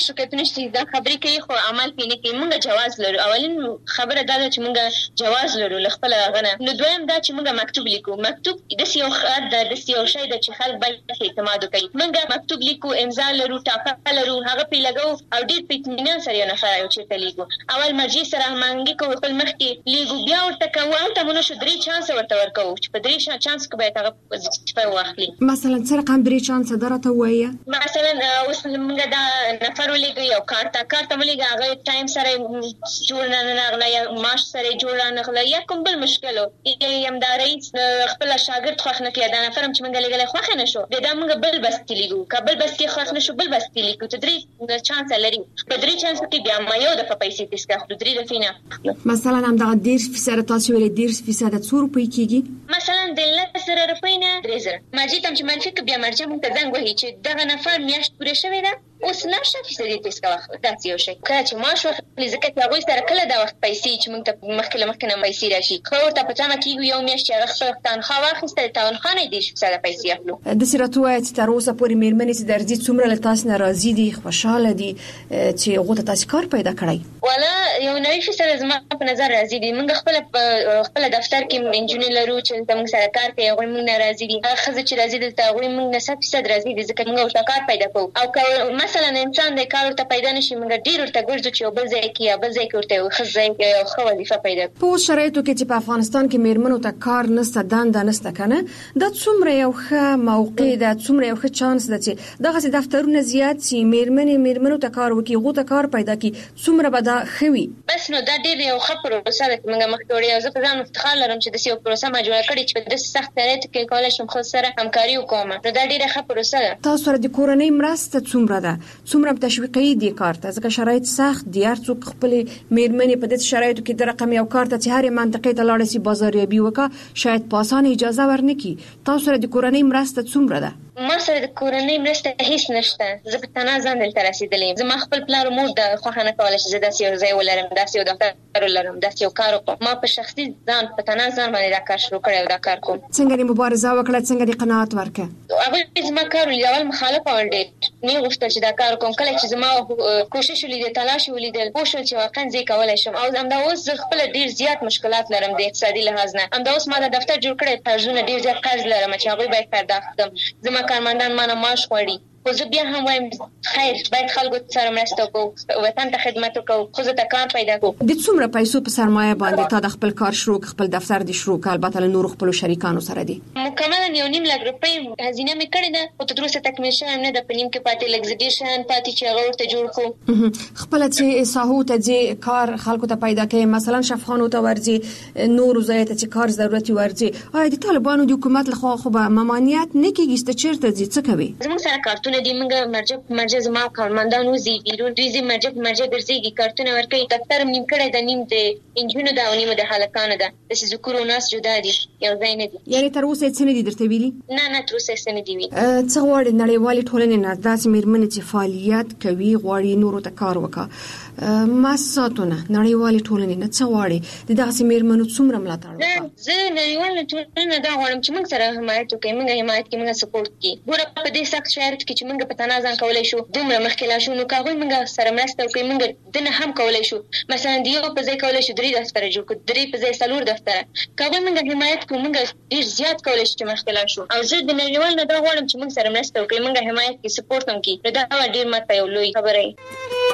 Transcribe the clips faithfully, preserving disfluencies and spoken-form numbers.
شرکتونه چې دا خبرې کوي خو عمل پې نه کوي. موږ جواز لرو. اولین خبره دا ده چې موږ جواز لرو له خپله هغه نه. نو دویم دا چې موږ مکتوب لیکو. مکتوب داسې یو خط ده، داسې یو شی ده چې خلک باید اعتماد وکړي. موږ مکتوب لیکو، امضا لرو، ټاپه لرو، هغه پې لګو او ډېر په اطمینان سره یو نفر یو چېرته لیکو. اول مرجع سره هماهنګي کوو، خپل مخکې لیکو، بیا ورته کوو. هلته مو نه شو درې چانسه ورته ورکوو چې په درې چانس کې باید هغه وظیفه واخلي. مثلا څه رقم درې چانسه ده راته ووایه. مثلا اوس موږ دا نفر ولېږو یو کارت ته کارت ته مو لېږه، هغه ټایم سره جوړ نه راغله یا معاش سره جوړ رانغله یا کوم بل مشکل و یا همدا رئیس خپله شاګرد خوښ نه کړي، دا نفر هم چې موږ لېږلی خوښ نه شو، بیا دا موږ بل بس کې لیږو. که بل بس کې خوښ نه شو بل بس کې لیکو. ته درې چانسه لري. په درې چانسو کې بیا ما یو دفعه پیسې تېسکه اخلو، درې دفعې نه اخلو. مثلا همدغه دېرش فیصده تاسو ویلې دېرش فیصده څو روپۍ کېږي؟ مثلا د لس زره روپۍ نه درې زره. مرجع ته هم چې منفي که بیا مرجع موږ ته زنګ وهي چې دغه نفر میاشت پوره شوې ده، اوس نه شته فیصدي تېسکه واخله. داسې یو شی کله چې معاش واخلي، ځکه چې هغوی سره کله دا وخت پیسې چې موږ ته مخکې له مخکې نه پیسې راشي، ښه ورته په تمه کېږو یو میاشت چې هغه خپله تنخوا واخیسته، د تنخوا نه یې دېرش فیصده پیسې اخلو. داسې راته ووایه چې تر اوسه پورې مېرمنې چې درځي څومره له تاسو نه راضي دي، خوشحاله دي چې هغو ته تاسې کار پیدا کړی؟ والا یو نوي فیصده زما په نظر راضي دي. موږ خپله خپله دفتر کې نجونې لرو چې دلته موږ سره کار کوي، هغوی موږ نه راضي دي. هغه ښځې چې راضي دلته هغوی موږ نه صد فیصد راضي دي، ځکه موږ ورته کار پیدا کوو. او که مثلا انسان دی کار ورته پیدا نشي، موږ ډېر ورته ګرځو چې یو بل ځای کې یا بل ځای کې ورته یو ښه ځای یو ښه وظیفه پیدا کړو. په اوس شرایطو کې چې په افغانستان کې مېرمنو ته کار نشته، دنده نشته که نه، دا څومره یو ښه موقع ده، څومره یو ښه چانس ده چې دغسې دفترونه زیات سي، مېرمنې مېرمنو ته کار وکړي، هغو ته کار پیدا کړي، څومره به دا ښه وي. بس نو دا ډېر یو ښه پروسه ده چې موږ مخکې وړې. او زه په ځان افتخار لرم چې داسې یو پروسه ما جوړه کړې چې په داسې سخت شرایطو کې کولی شم ښځو سره همکاري وکړم. نو دا ډېره ښه پروسه ده. تاسو سره د کورنۍ مرسته څومره ده؟ څومره تشویقي دي کار ته؟ ځکه شرایط سخت دي، هر څوک خپلې مېرمنې په داسې شرایطو کې د رقم یو کار ته چې هرې منطقې ته لاړه سي بازاریابي وکړه، شاید په اسانه اجازه ورنه کړي. تاسو سره د کورنۍ مرسته څومره ده؟ ما سره د کورنۍ مرسته هیڅ نشته. زه په تنها ځان دلته رسېدلې یم. زما خپل پلار او مور د خوښه نه کوله چې زه داسې یو ځای ولرم، داسې یو دفتر ولرم، داسې یو کار وکړم. ما په شخصي ځان په تنها ځان باندې دا کار شروع کړی او دا کار کوم. څنګه دې مبارزه وکړه؟ څنګه دې قناعت ورکړه؟ هغوی زما کار ولید، اول مخالف ول، ډېر نه غوښتل چې دا کار وکړم. کله چې زما کوشش ولیدل، تلاش ولیدل، پوه شول چې واقعا زه یې کولی شم. او همدا اوس زه خپله ډېر زیات مشکلات لرم د اقتصادي لحاظ نه. همدا اوس ما دا دفتر جوړ کړی، قرضونه ډېر زیات قرض لرم چې هغوی باید پرداخت کړم. زما کارمندان ما نه معاش غواړي. خو زه بیا هم وایم خیر باید خلکو سره مرسته وکړو، وطن ته خدمت وکړو، ښځو ته کار پیدا کړو. د څومره پیسو په سرمایه باندې تا د خپل کار شروع خپل دفتر دې شروع کړ؟ البته له نورو خپلو شریکانو سره دي. مکملا یو نیم لک روپۍ هزینه مې کړې ده، خو تر اوسه تکمیل شوی نه ده. په نیم کې پاتې لږ څه ډېر شیان پاتې چې هغه ورته جوړ کړو. خپله چې ساحو ته ځې کار خلکو ته پیدا کوې، مثلا شفخانو ته ورځې، نورو ځایو ته چې کار ضرورت ورځې، آیا د طالبانو د حکومت لخوا خو به ممانعت نه کېږي؟ ته چېرته ځې؟ څه کوې؟ زموږ سره کارتونه دي. موږ مرجع مرجع زما کارمندان وځي بیرون، دوی ځي مرجع مرجع ګرځېږي، کارتونه ورکوي. دفتر نیم کړی ده، نیم د انجونو ده او نیم د هلکانو ده. داسې ذکور او ناس جدا دي، یو ځای نه دي. یعنې تر اوسه یې څه نه دي درته ویلي؟ نه نه تر اوسه یې څه نه دي ویلي. څه غواړې نړیوالې ټولنې نه داسې مېرمنې چې فعالیت کوي، غواړي نورو ته کار وکړه، مؤسساتونه نړیوالې ټولنې نه څه غواړي د داسې مېرمنو څومره ملاتړ وکړه؟ زه نړیوالې ټولنې نه دا غواړم چې موږ سره حمایت وکړي، موږ حمایت کړي، موږ سپورټ کړي. ګوره په دې سخت شرایطو کې چې موږ په تنها ځان کولی شو دومره مخکې لاړ شو، نو که هغوی موږ سره مرسته وکړي موږ دنه هم کولی شو. مثلا د یو په ځای کولی شو درې دفتره جوړ کړو، درې په ځای څلور دفتره. که هغوی موږ حمایت کړو موږ ډېر زیات کولی شو چې مخکې لاړ شو. او زه د نړیوال نه دا غواړم چې موږ سره مرسته وکړي، موږ حمایت کړي، سپورټ هم کړي. نو دا ډېر ماته یو لوی خبره وي.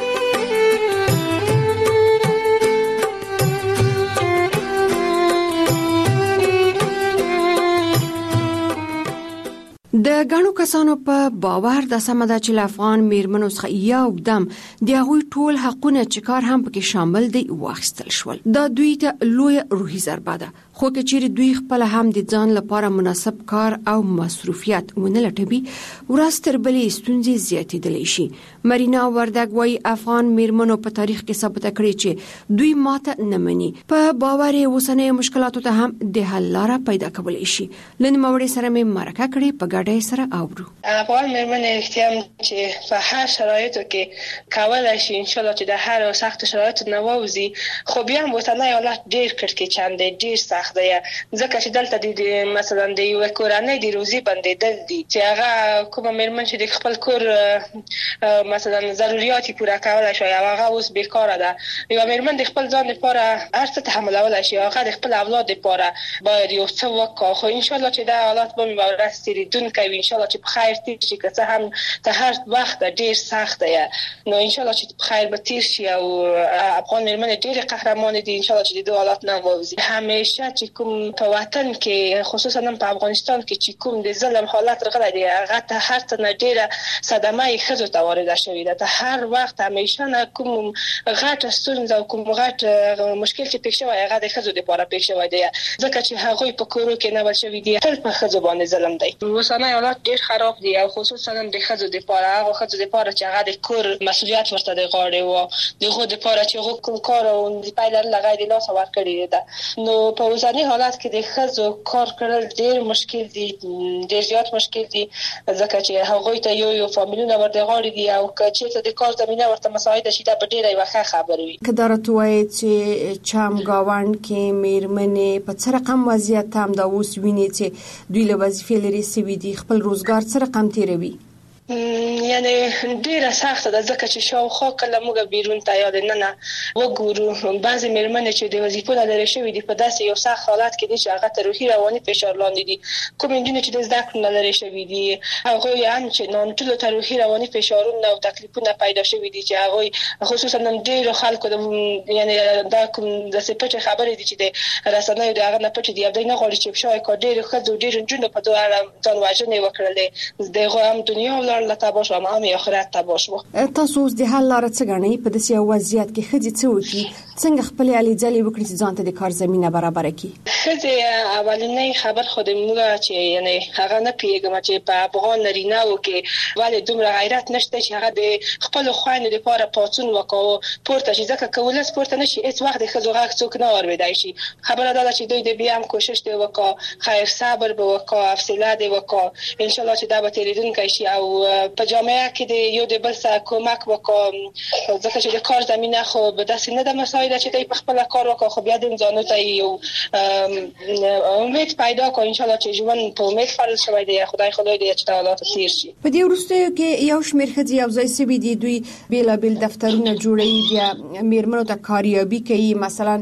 د غنو کسانو په باور د سمه ده چې افغان میرمنو څخه یو دم د هغوی ټول حقونه چې کار هم پکې شامل دی واخیستل شول. دا دوی ته لوی روحي ضربه ده. خو که چیرې دوی خپل هم د ځان لپاره مناسب کار او مصروفیت ونه لټوي، ورځ تر بلې ستونزې زیاتېدلی شي. مرینا وردګ وایي افغان میرمنو په تاریخ کې ثابته کړې چې دوی ماته نه مني. په باور یې اوسنیو مشکلاتو ته هم د حل لاره پیدا کولی شي. له نوموړې سره مې مرکه کړې، په ګډه سره اورو. افغان میرمنې احتیام چې په هر شرایطو کې کولای شي ان شاء الله چې د هر سخت شرایطو نه ووځي. خو بیا هم اوسنی حالت ډېر کړکېچن دی، ډېر سخت دی، ځکه چې دلته د مثلا د یوې کورنۍ د روزي بندېدل دي چې هغه کومه میرمن چې د خپل کور مثلا ضرورت پوره کولای شي او هغه اوس بیکاره ده. یو میرمن د خپل ځان لپاره هر څه تحملولای شي، هغه د خپل اولاد لپاره باید یو څه وکړي. خو ان شاء الله چې دا حالات به مورس تیریدونکي وي، ان شاء الله چې په خیر تیر شي، که څه هم ته هر وخت ډیر سخت دی، نو ان شاء الله چې په خیر به تیر شي. او افغان میرمن ډیر قهرمان دي، ان شاء الله چې د دوه حالات نه ووځي. همیشه چې کوم په وطن کې خصوصا په افغانستان کې چې کوم د ظلم حالت راغلی دی، هغه ته هر څه نه ډیره صدمه ښځو ته وارده شوې ده. ته هر وخت همیشه نه کوم غټ ستونزه او کوم غټ مشکل چې پیښ شوی هغه د ښځو لپاره پیښ شوی دی، ځکه چې هغوی په کورو کې نه ورشوي دي. تل په ښځو باندې ظلم دی. اوسنی حالات ډیر خراب دي او خصوصا د ښځو لپاره، هغه ښځو لپاره چې هغه د کور مسؤلیت ورته د غاړې و، دغه لپاره چې هغه کوم کار او د پایلر لغای د لاس ورکړي ده. نو په اوسنی حالات کې د ښځو کار کول ډیر مشکل دي، ډیر زیات مشکل دي، ځکه چې هغوی ته یو یو فامیلونه ورته غاړي دي او که چې د کار زمينه ورته مساعده شي دا به ډیره یو ښه خبره وي. کدارت وایي چې چمګاوند کې میرمنې په څه رقم وضعیت هم دا اوس ویني چې دوی له وظیفې لري سوي دي، خپل روزګار څه رقم تیروي؟ یعنی ډیره سخته ده، ځکه چې شاوخوا کله موږ بیرون ته یا نه وګورو بعضې میرمنې چې د وظیفو نه لرې شوي دي په داسې یو سخت حالت کې دي چې هغه ته روحي رواني فشار لاندې دي. کوم نجونې چې د زده کړو نه لرې شوي دي هغوی هم چې نانټولو ته روحي رواني فشارونه او تکلیفونه پیدا شوي دي چې هغوی خصوصا نن ډیرو خلکو د یعنی دا کوم داسې پټې خبرې دي چې د رسنیو د هغه نه پټې دي، دوی نه غواړي چې شاید کا ډېرو ښځو ډېرو نجونو په دوه ځان وژنې وکړلې، دغه هم دنیا لته باش و هم آخرت ته باش. تاسو اوس د حل لاره څه ګڼئ؟ په داسې وضعیت کې ښځې څه وکړي؟ څنګه خپل هلې ځلې وکړي چې ځان ته د کار زمینه برابره کړي؟ ښځې اولنی خبر خو د موږ چې یعنی هغه نه پیږم چې په افغان نارینه‌و کې ولې دومره غیرت نشته چې هغه د خپل خویندو لپاره پاڅون وکړو پورته شي، ځکه که ولس پورته نشي هیڅ وخت د ښځو غږ څوک نه اورېدای شي. خبره دا ده چې دوی د بیا هم کوشش دی وکړه، خیر صبر به وکړه، حوصله دی وکړه، ان شاء الله چې دا به تیریدونکی شي او په جامعه کې د یو د بل سره کومک وکړو، ځکه چې د کار زمینه خو به داسې نه ده مساعده چې دوی په خپل کار وکړي، خو بیا د ځانو ته یو امید پیدا کړو. ان شاء الله چې ژوند په امید فرض شوی دی، خدای خدای دې چې حالات تیر شي. په دې وروستیو کې یو شمېر ښځې یو ځای سوي دي، دوی بېلابېل دفترونه جوړوي، بیا میرمنو ته کاریابي کوي، مثلا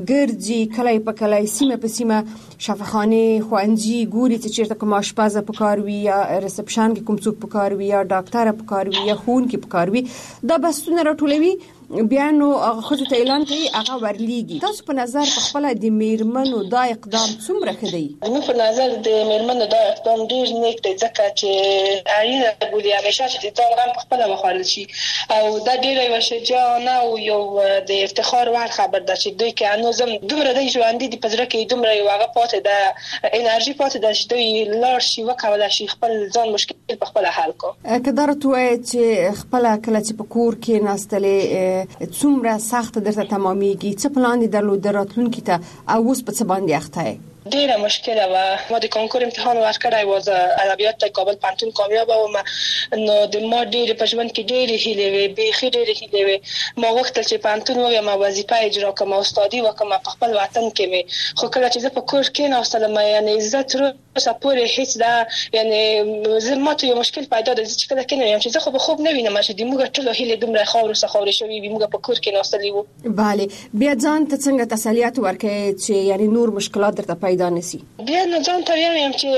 ګرځي کلی په کلی، سیمه په سیمه شفاخانه ښوونځي ګوري چې چیرته کوم آشپزه پکار وي یا ریسپشن کې کوم څوک پکار وي یا ډاکټر پکار وي یا ښوونکی پکار وي، دا بحثونه راټولوي، بیا نو هغه ښځو ته اعلان کوي، هغه ورلیږي. تاسو په نظر په خپله د میرمنو دا اقدام څومره ښه دی؟ نو په نظر د میرمنو دا اقدام ډېر نیک دی، ځکه چې اړینه بولي همیشه چې د ځان غم په خپله وخوړل شي او دا ډېره یوه شجاعانه او یو د افتخار وړ خبر ده چې دوی که هنوز هم دومره دی ژوندي دي، په زړه کې دومره یو هغه پاتې ده، انرژي پاتې ده چې دوی لاړ شي وکولی شي خپل ځان مشکل په خپله حل کړو. که دا راته ووایې چې خپله کله چې په کور کېناستلې څومره سخت درته تمامېږي، څه پلان دې درلود راتلونکي ته او اوس په څه باندې اخته یې؟ ډیره مشکله و. ما د کانکور امتحان ورکړی و، ادبیات ته کابل پوهنتون کامیابه وم، نو د ما ډېرې په ژوند کې ډېرې هیلې وې، بیخي ډېرې هیلې وې. ما غوښتل چې پوهنتون ووایم، وظیفه اجرا کړم، استادي وکړم په خپل وطن کې مې. خو کله چې زه په کور کېناستلم، یعنې زه تر اوسه پورې هیڅ دا یعنې زه ماته یو مشکل پیدا ده، چې کله کېنایم چې زه خو به خوب نه وینم چې د موږ ټولو هیلې دومره خاورو څخه خاورې شوي وي، موږ په کور کېناستلي وو. بله، بیا ځان ته څنګه تسلیت ورکوې چې یعنې نور مشکلات درته پیدا نشي؟ بیا نو ځان ته وایم چې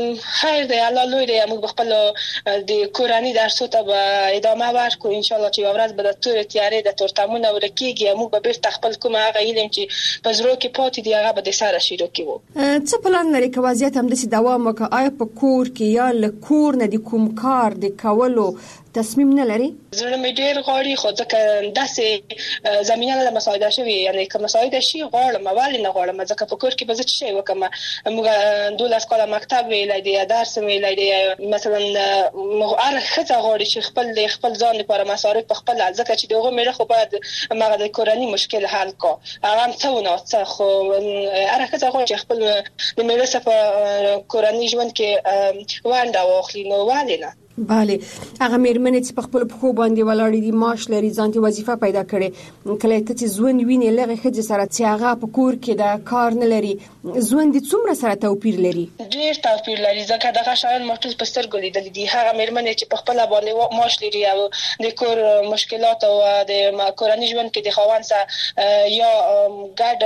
خیر دی، الله لوی دی، موږ خپل د کورنۍ درسو ته به ادامه ورکړو، ان شاء الله چې یو ورځ به د تورې تیارې د تورتمونه ورکېږي، موږ به بیرته خپل کوم هغه علم چې په زړه کې پاتې دي هغه به د سره شروع کړو. څه پلان لري که وضعیت همداسې دوام وکړي؟ آیا په کور کې یا له کور نه د کوم کار د کولو تصمیم نه لري؟ زړه مې ډېر غواړي، خو ځکه داسې زمینه نه ده مساعده شوې، یعنې که مساعده شي غواړم، ولې نه غواړم، ځکه په کور کې به زه څه شی وکړم. موږ دولس کاله مکتب ویلی دی، درس ویلی دی، مثلا هر ښځه غواړي چې خپل د خپل ځان لپاره مصارف په خپله، ځکه چې د هغو میړه خو باید هغه د کورني مشکل حل کړو، هغه هم څه ونه څه، خو هره ښځه غواړي چې خپل د میړه سره په کورني ژوند کې ونډه واخلي، نو ولې نه؟ bale هغه میرمنې چې په خپل پخو باندې ولاړې دي معاش لري ځان ته وظیفه پیدا کړي کله ته ژوند ویني لغه خځې سره چې هغه په کور کې د کار نه لري ژوند څومره سره توپیر لري ډېر توپیر لري ځکه دغه شایان مټوس په سترګو لیدل دي هغه میرمنې چې په خپل باندې معاش لري او د کور مشکلات او د کورنۍ ژوند کې د خاوند سره یا ګډ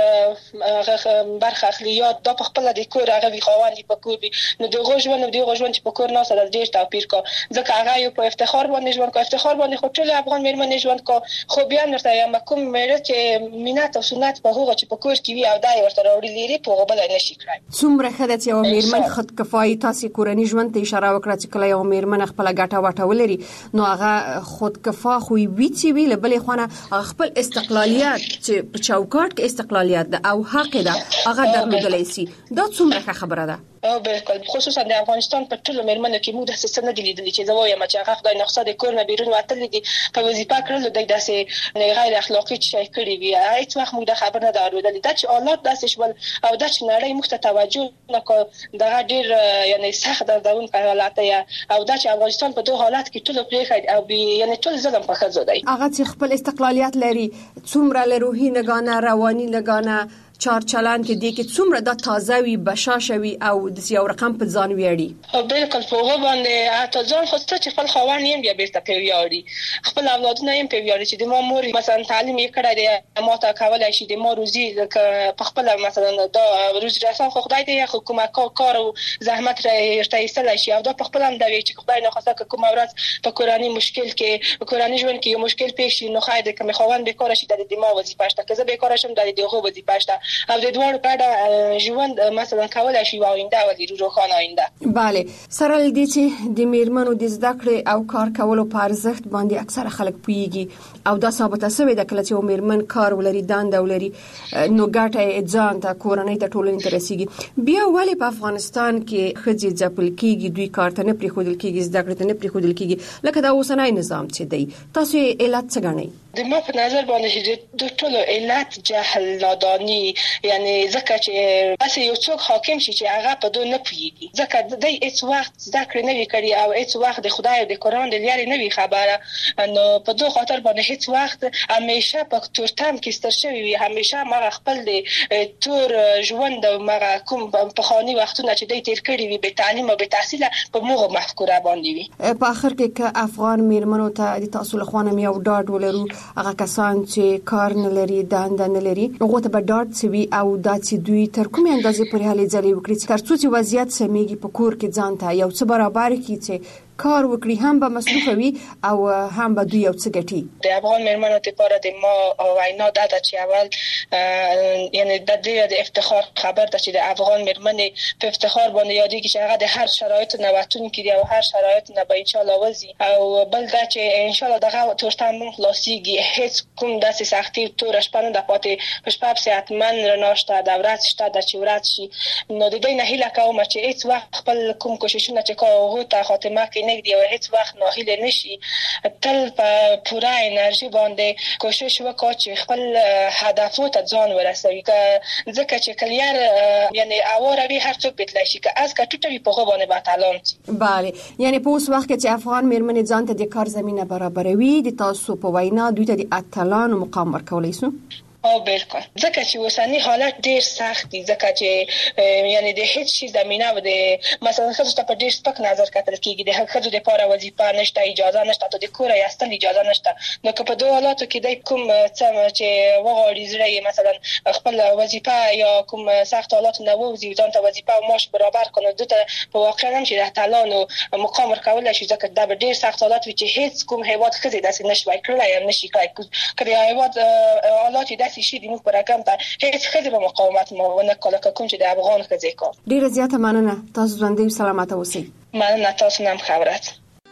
برخه اخلي یا د په خپل د کور هغه وی خاوند په کور وي نو دغه ژوند او دغه ژوند چې په کور نه سره ډېر توپیر کا ځکه هغه یو په افتخار باندې ژوند کو افتخار باندې خو ټول افغان میرمنې ژوند کو خو بیا نرته یم کوم مېړه چې مینات او سنت په هغه چې په کور کې وي او دای ورته وړي لري په غوبل نه شي کړای څومره خدای چې یو میرمن خود کفایي تاسو کورنۍ ژوند ته اشاره وکړه چې کله یو میرمن خپل ګټه واټه ولري نو هغه خود کفا خو وی چې وی له بلې خونه خپل استقلالیت چې په چوکاټ کې استقلالیت ده او حق ده هغه درلودلی سي دا څومره خبره ده او بالکل خصوصا د افغانستان په ټولو میرمنو کې موږ د څه نه لیدلې چې زه وایم چې هغه خدای نقصه د کور نه بیرون وتل دي په وظیفه کړل د داسې غیر اخلاقی شي کړی وي هیڅ وخت موږ د خبر نه درلودل دا چې اولاد داسې شول او دا چې نړۍ موږ ته توجه نکړه دا ډېر یعنی سخت دردون حالات یا او دا چې افغانستان په دوه حالات کې ټول پرې او یعنی ټول ظلم په خځو دی هغه چې خپل استقلالیت لري څومره له روحي نگانه رواني نگانه چار چلان کې دي کې څومره د تازه وي بشاشوي او د یو رقم په ځان ویاړي او بالکل په هغه باندې حتی ځان خو چې خپل خوان یې بیا بیرته په ویاړي خپل اولادونه یې په ویاړي چې د ما مور مثلا تعلیم یې کړی دی ما ته کولای شي د ما روزي په خپل مثلا د روزي رسان خو خدای دې حکومت کار او زحمت راځي ایستلای شي او دا په خپل هم د وی چې خدای نه خواسته کوم ورځ په کورانی مشکل کې په کورانی ژوند کې یو مشکل پیښ شي نو خای دې کوم خوان به کار شي د دې ما وظیفه شته که زه به کار شم د دې هغه وظیفه شته او د دوه ګډه ژوند مثلا کولای شي آینده ولې روښانه آینده bale سره لدی چې د میرمنو د زده کړې او کار کولو په ارزښت باندې اکثره خلک پوهیږي او دا ثابته شوی د کله چې میرمن کار ولري دانده ولري نو ګټه ځان ته کورنۍ ته ټولنې ته رسیږي بیا ولې په افغانستان کې خځې ځپل کیږي دوی کار ته نه پریښودل کیږي زده کړې ته نه پریښودل کیږي لکه دا اوسنۍ نظام چې دی تاسو علت څه ګڼئ د ما په نظر باندې د ټولو علت جهل نادانی یعنی ځکه چې تاسو یو څوک حاکم شي چې هغه په دوه نه پوهیږي ځکه د هیڅ وخت ذکر نه وی کړی او هیڅ وخت د خدای او د قران د لارې نه وی خبره نو په دوه خاطر باندې هیڅ وخت همیشه په تورتم کې ستر شوی وي همیشه ما خپل د تور ژوند او ما کوم په خاني وختونه چې د تیر کړی وي به تعلیم او به تحصیل په موغه مفکوره باندې وي په اخر کې ک افغان میرمنو ته د تاسو له خوا یو ډاډ ولرو هغه کسان چې کار نه لري دانده نه لري هغه ته به ډاډ سوي او دا چې دوی تر کومې اندازې پورې هلې ځلې وکړي تر څو چې وضعیت سمېږي په کور کې ځان ته یو څه برابر کړي چې کار وکړي هم به مصروف وي او هم به دوی یو څه ګټي د افغان میرمنو لپاره د ما وینا ده چې اول یعنی د دې د افتخار خبر ده چې د افغان میرمنې په افتخار باندې یادېږي چې هغه د هر شرایط نه وتون کړي او هر شرایط نه به ان شاء الله وځي او بل دا چې ان شاء الله دغه تورتم خلاصيږي هیڅ کوم داسې سختي تور شپه نه پاتې په شپه ساعت من رناشته د ورځ شته د چې ورځ شي نو د دې نه هیله کوم چې هیڅ وخت خپل کوم کوششونه چې کوو ته خاتمه کې نګدي او هیڅ وخت ناهیله نشي تل په پوره انرژي باندې کوشش وکړي چې خپل هدفو ته ځان ورسوي ځکه چې کلیار یعنی اوره هر څوک بتلای شي که از کټوټوي په غو باندې باتالون bale یعنی په اوس وخت کې چې افغان میرمنې ځان ته د کار زمينه برابروي د تاسو په وینا دوی ته د اتلانو مقام ورکولای شي او بالکل ځکه چې اوسنی حالت ډیر سخت دي ځکه چې یعنی د هیڅ شي زمينه و د مثلا خځو ته په ډیر سپک نظر کتل کیږي د خځو لپاره وظیفه نشته اجازه نشته ته د کور یاستل اجازه نشته نو که په دوه حالاتو کې د کوم څه چې وغوړي زړه مثلا خپل وظیفه یا کوم سخت حالات نه ووزي ځان ته وظیفه او معاش برابر کنه دته په واقع هم چې د تعلانو مقام ورکول شي ځکه دا به ډیر سخت حالات وي چې هیڅ کوم هیواد خځې داسې نشوي کړلای هم نشي کړای کړي هیواد حالات داسې شي د موږ پر رقم ته هیڅ خځې به مقاومت نه کوله کوم چې د افغان خځې کو ډیره زیاته مننه تاسو ژوندۍ او سلامت اوسئ مننه تاسو نام خبرت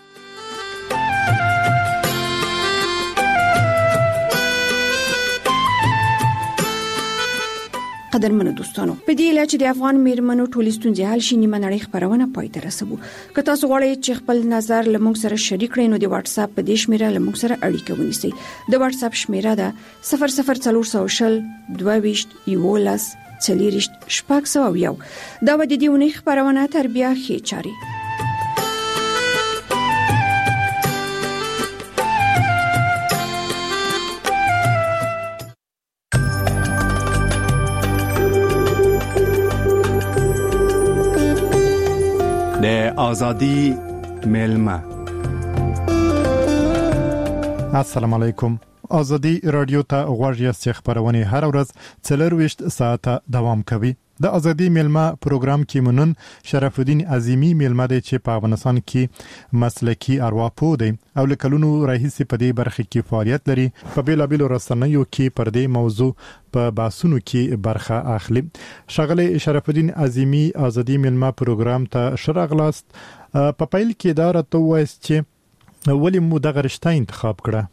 قدرمنو دوستانو په دې اله چې د افغان میرمنو ټولې ستونزې حل شي نیمه نړۍ خبرونه پای ته رسوو که تاسو غواړئ چې خپل نظر له موږ سره شریک کړئ نو د واتس اپ په دې شمیره له موږ سره اړیکه ونیسئ د واتس اپ شمیره ده صفر صفر څلور سوه شل دوه ویشت یولس څلوېښت شپږ سوه یو دا به د دې اونۍ خبرونه تر بیا ښې چارې د ازادي میلمه. السلام علیکم. ازادي رادیو ته غوږ یاست. خبرونه هر ورځ څلرويشت ساعته دوام کوي. د ازادي میلمه پروګرام کې منن شرف الدین عظیمی میلمه دی چې په افغانستان کې مسلکی ارواپوه دی او لکلونو راهیسي په دې برخه کې فعالیت لري. په بیل بیل رسنیو کې پر دې موضوع په بحثونو کې برخه اخلي. شغله شرف الدین عظیمی ازادي میلمه پروګرام ته شرغلاست. په پیل کې دا راته وایي چې ولی مو دغه رشته انتخاب کړه؟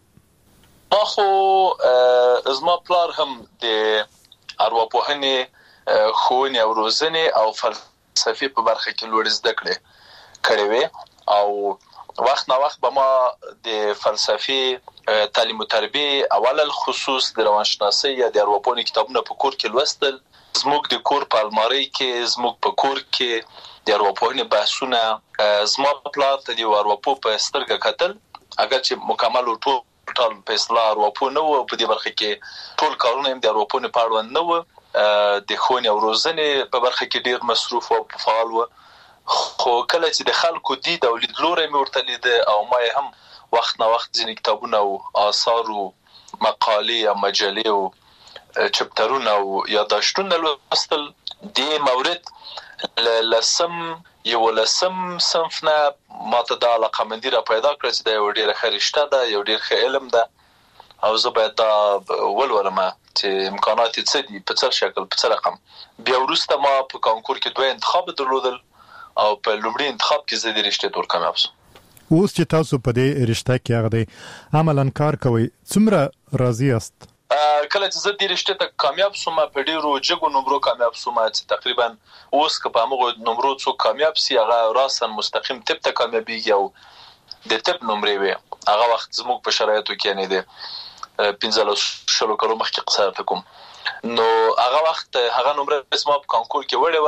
اخو زما پلار هم د ارواپوهنې خونی او روزنی او فلسفي په برخه کې لوړ زده کړې کړې وې او وخت نه وخت به ما د فلسفي تعلیم او تربیه اول الخصوص د روانشناسي یا د ارواپوهنې کتابونه په کور کې لوستل. زموږ د کور په الماری کې زموږ په کور کې د ارواپوهنې بحثونه زما پلار ته د ارواپوه په سترګه کتل، اگر چې مکمل او ټول ټول په اصطلاح ارواپوه نه و په دې برخه کې ټول کارونه هم د ارواپوهنې په اړه نه و. د خونی او روزنې په برخه کې ډیر مصروف او فعال و. خو کله چې د خلکو دید او لیدلوري مې ورته لید او ما هم وخت نه وخت ځینې کتابونه او آثار او مقالې او مجلې او چپټرونه او یادداشتونه لوستل. د مورد لسم یو لسم صنف نه ماته د علاقه مندي را پیدا کړ چې د یو ډیر ښه رشته ده، یو ډیر ښه علم ده او زه باید دا ولولم چې امکانات یې څه دي، په څه شکل، په څه رقم. بیا وروسته ما په کانکور کې دوه انتخاب درلودل او په لومړي انتخاب کې زه د رشتې تور کامیاب شوم. اوس چې تاسو په دې رشته کې هغه دی عملاً کار کوئ، څومره راضي یاست؟ کله چې زه د رشتې ته کامیاب شوم په ډیرو جګو نمرو کامیاب شوم چې تقریبا اوس که په هغه نمرو څوک کامیاب سي هغه راسن مستقیم تپ ته کامیابیږي او د تپ نمرې وي. هغه وخت زموږ په شرایطو کې نه دی پنځه شلو کلو مخکې قصه کوم، نو هغه وخت هغه نمره زما په کانکور کې وړې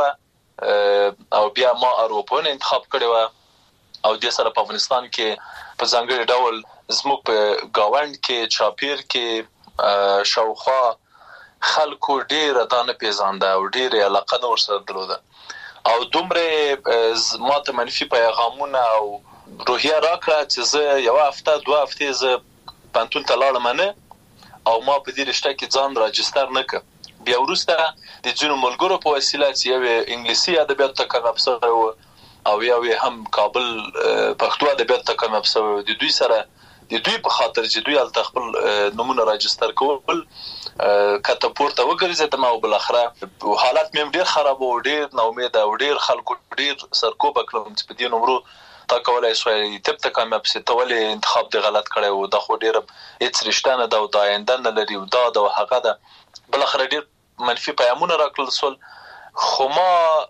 و او بیا ما ارواپوهنه انتخاب کړې و او د سره په افغانستان کې په ځانګړي ډول زموږ په گاوند کې چاپیر کې شاوخوا خلکو ډیر دانه پیژانده او ډیر علاقه نور سره درلوده او دومره ماته منفي پیغامونه او روحیه راکړه چې زه یو هفته دوه هفتې زه پانتون ته لاړم نه او ما په دې رشته کې ځان راجستر نه کړ. بیا وروسته د ځینو ملګرو په وسیله چې یو انګلیسي ادبیات ته کامیاب شوی و او یو هم کابل پښتو ادبیات ته کامیاب شوی و، د دوی سره د دوی په خاطر چې دوی ال خپل نمونه راجستر کول کته پورته وګرځیدم او بل اخره حالت مې ډیر خراب او ډیر نو امید او ډیر خلکو ډیر سرکوب کړم چې په دې نمرو تا کولای شوی تپ ته کامیاب سي. ته ولې انتخاب دی غلط کړی و؟ دا خو ډیر هیڅ رشته نه ده او دا آینده نه لري او دا د هغه ده. بل اخره ډیر منفي پیغامونه راکړل سول. خو ما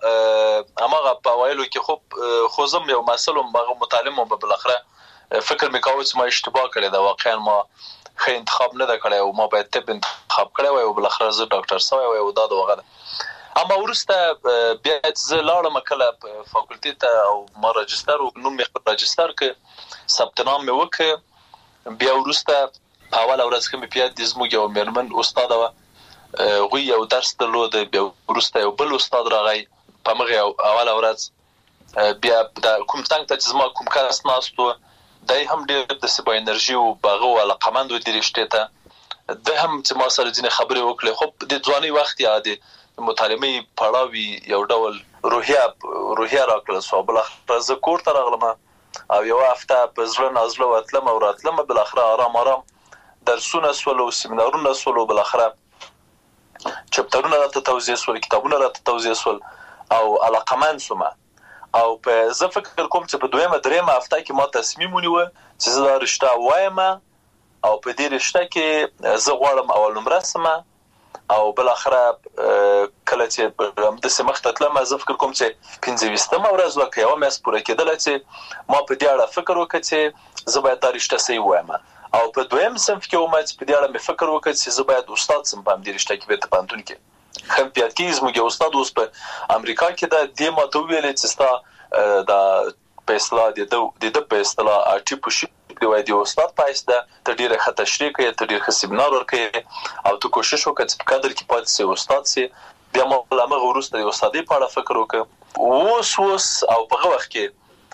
هغه په وایلو کې خو خو زم یو مسله مغه متعلم به بل اخره فکر مې کاوه چې ما اشتباه کړی دا، واقعا ما خې انتخاب نه کړی او ما باید تپ انتخاب کړی و او بل اخره زه ډاکټر سوی و او دا د وغه. اما ورسته بیا چې لاړم کله په فاکولټي ته او ما راجستر او نوم مې راجستر ک ثبت نام مې وک. بیا ورسته په اول ورځ کې مې پیاد د زموږ یو میرمن استاد و غوی یو درس درلود. بیا ورسته یو بل استاد راغی په مغه اول ورځ بیا د کوم څنګه ته چې ما کوم کار اسناستو دای هم ډېر د سبا انرژي او باغه ولا قماندو د رشتې ته د هم چې ما سره ځینې خبرې وکړې. خو د ځواني وخت یادې مطالعه پړاوي یو ډول روحیه روحیه راکړل سو. بل اخر زه کور ته راغلم او یو هفته په ځل نازله وتلم او راتلم. بل اخر آرام آرام درسونه سول او سیمینارونه سول. بل اخر چپټرونه راته توضیح سول، کتابونه راته توضیح سول او علاقمند سوم او په زه فکر کوم چې په دویمه دریمه هفته کې ما تصمیم ونیو چې زه دا رشته وایم او په دې رشته کې زه غواړم اول نمره سم او بل اخره کله چې د سمخ ته تلم زه فکر کوم چې پنځه ویشتمه ورځ وکړ یو مېس پوره کېدل چې ما په دې اړه فکر وکړ چې زه باید دا رشته صحیح وایم او په دویم صنف کې ومه چې په دې اړه مې فکر وکړ چې زه باید استاد سم په دې رشته کې به ته پانتون کې خم پیات کې زموږ استاد اوس په امریکا کې دا د ماته ویل چې ستا د په اصطلاح د د په اصطلاح ارټیپوشي دی وای دی استاد پایس ده ته ډیره ښه تشریح کوي، ته ډیر ښه سیمینار ورکوي او ته کوشش وکړې چې په قدر کې پاتې سي استاد سي. بیا ما لمغه ورسته د استادۍ په اړه فکر وکړ اوس اوس او په هغه وخت کې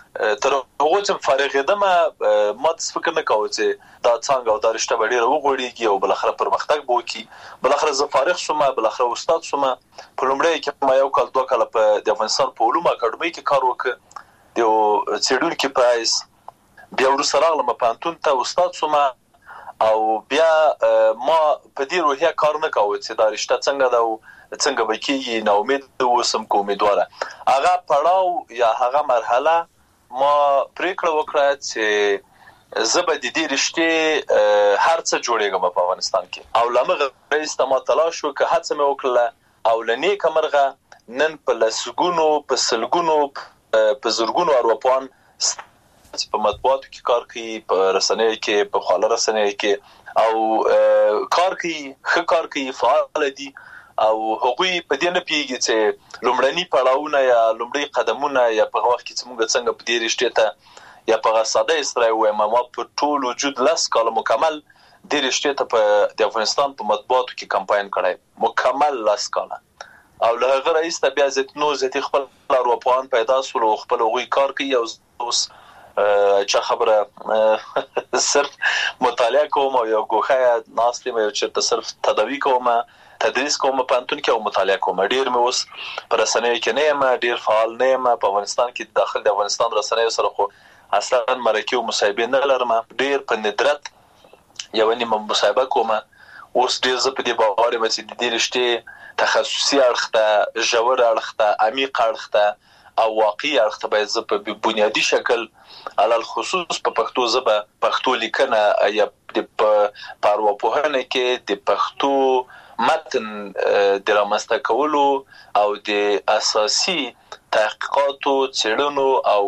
تر هغه چې فارغېدم ما د فکر نه کاوه چې دا څنګه او دا رشته ډیره وغوړیږي او بل اخر پرمختګ به وکړي. بل اخر زه فارغ شوم، بل اخر استاد شوم. په لومړی کې ما یو کال دوه کال په د افغانستان په علومو اکاډمۍ کې کار وکړ، د څېړونکي په حیث. بیا وروسته راغلم پوهنتون ته استاد شوم او بیا ما په دې روحیه کار نه کاوه چې دا رشته څنګه ده او څنګه به کېږي. نو امید اوسم که امیدواره. هغه پړاو یا هغه مرحله ما پریکړه وکړه چې زه به د دې رشتې هر څه جوړېږم په افغانستان کې. او لمغه رئیس ته ما تلاش وکړه، هڅه مې وکړه او له نیکه مرغه نن په لسګونو په سلګونو په زرګونو ارواپوهان په مطبوعاتو کې کار کوي، په رسنیو کې، په خواله رسنیو کې او کار کوي، ښه کار کوي، فعال دي او هغوی په دې نه پیږي چې لومړني پړاوونه یا لومړني قدمونه یا په وخت کې چې موږ څنګه په دې رشتې ته یا په ساده استرای وایم ما په ټول وجود لاس کال مکمل د رشتې ته په د افغانستان په مطبوعاتو کې کمپاین کړای، مکمل لاس کال. او له هغه رئیس ته بیا زت نو زت خپل ارواپوهان پیدا سول او خپل غوي کار کوي او اوس چې خبره صرف مطالعه کوم او یو ګوخه ناستم یو چې صرف تداوی کوم، تدریس کوم په انتون کې او مطالعه کوم. ډیر مې اوس پر رسنیو کې نه یم، ډیر فعال نه یم په افغانستان کې. داخل د افغانستان رسنیو سره خو اصلا مرکه او مصاحبه نه لرم، ډیر په ندرت یو نیمه مصاحبه کوم. اوس ډیر زه په دې باور یم چې د دې رشتې تخصصي اړخ ته، ژور اړخ ته، عمیق اړخ ته او واقعي اړخ ته باید زه په بنیادی شکل علل خصوص په پښتو ژبه، پښتو لیکنه یا د پارواپوهنه کې د پښتو متن د رامنځته کولو او د اساسي تحقیقاتو، څېړنو او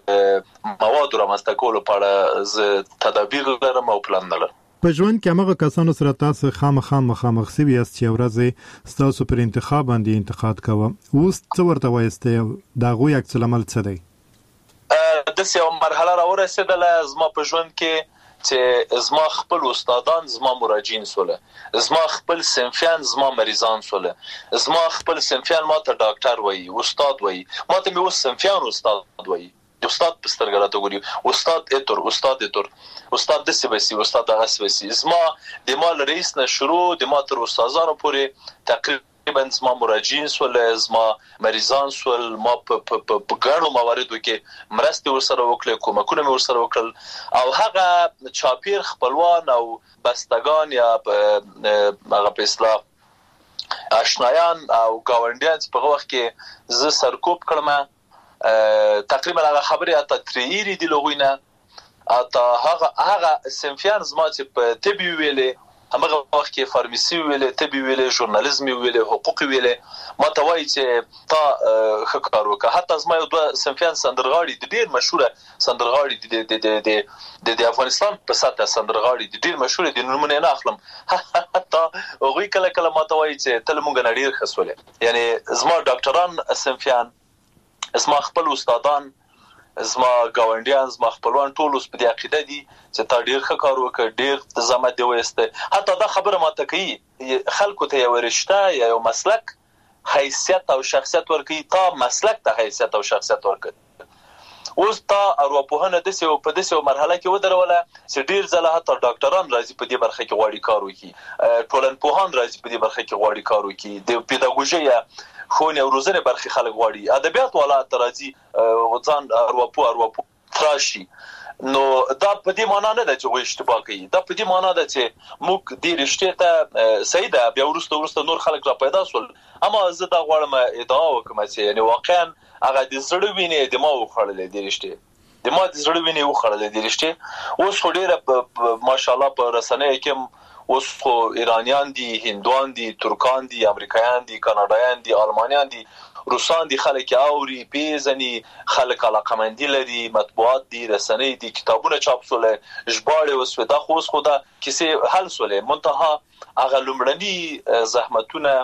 موادو رامنځته کولو په اړه زه تدابیر لرم او پلان لرم. په ژوند کې هغه کسانو سره تاسو خامخا مخامخ سوي یاست چې ورځ تاسو پر انتخاب باندې انتقاد کوه، اوس څه ورته وایسته دا غوي عکس العمل څه دی؟ د سیو مرحله را ورسېدله زما په ژوند کې چې زما خپل استادان زما مراجعین سوله، زما خپل صنفیان زما مریضان سوله، زما خپل صنفیان ما ته ډاکټر وایي، استاد وایي، ما ته مې اوس صنفیان استاد وایي. استاد په سترګه راته ګوري، استاد اتور، استاد اتور، استاد د سیبسي، استاد هغه سیبسي. زما د مال رئیس نه شروع د ما تر استادانو پورې تقریبا زما مراجعین سول، زما مریضان سول. ما په په ګڼو مواردو کې مرستې ورسره وکړې، کومکونه مې ورسره وکړل او هغه چاپیر خپلوان او بستگان یا هغه په اصطلاح آشنایان او گاونډیان په وخت کې زه سرکوب کړم. تقریبا هغه خبره اته تریری دی لغوینه اته هغه هغه سنفیان زما چې په طبي ویلې، هغه وخت کې فارمیسي ویلې، طبي ویلې، ژورنالیزم ویلې، حقوق ویلې، ما ته وایي چې تا خکار وکړه. حتی زما یو دوه سنفیان سندرغاړي د ډیر مشهوره سندرغاړي د د د د افغانستان په ساته سندرغاړي د ډیر مشهوره د نمونه نه اخلم. حتی هغه کله کله ما ته وایي چې تل مونږ نه ډیر خسولې. یعنی زما ډاکټران سنفیان، زما خپل استادان، زما گاونډیان، زما خپلوان ټول اوس په دې عقیده دي چې تا ډیر ښه کار وکړ، ډیر زحمت دی وایسته. حتی دا خبره ماته کوي خلکو ته یو رشته یا یو مسلک حیثیت او شخصیت ورکوي، تا مسلک ته حیثیت او شخصیت ورکوي. اوس تا ارواپوهنه د سیو په دسیو مرحله کې ودروله چې ډیر ځله حتی ډاکټران راځي په دې برخه کې غواړي کار وکړي، ټولنپوهان راځي په دې برخه کې غواړي کار وکړي، د پیداګوژي یا خونې او روزنه برخه خلک غواړي، ادبیات والا ترازی وځان ارواپو ارواپو تراشي. نو دا په دې معنی نه ده چې غوښ اشتباه کوي، دا په دې معنی ده چې موږ دې رشتې ته سیده بیا ورسته ورسته نور خلک را پیدا سول. اما زه دا غواړم ادعا وکم چې یعنی واقعا هغه د زړه وینې د ما وخړلې دې رشتې، د ما د زړه وینې وخړلې دې رشتې. اوس خو ډېر ماشاءالله په رسنیو کې اوس خو ایرانیان دي، هندوان دي، ترکان دي، امریکایان دي، کاناډایان دي، آلمانیان دي، روسان دي، خلک اوري پیژني، خلک علاقمندي لري، مطبوعات دي، رسنۍ دي، کتابونه چاپ سول، ژباړې وسوي. دا خو اوس خو دا کیسه حل سول. منتها هغه لومړني زحمتونه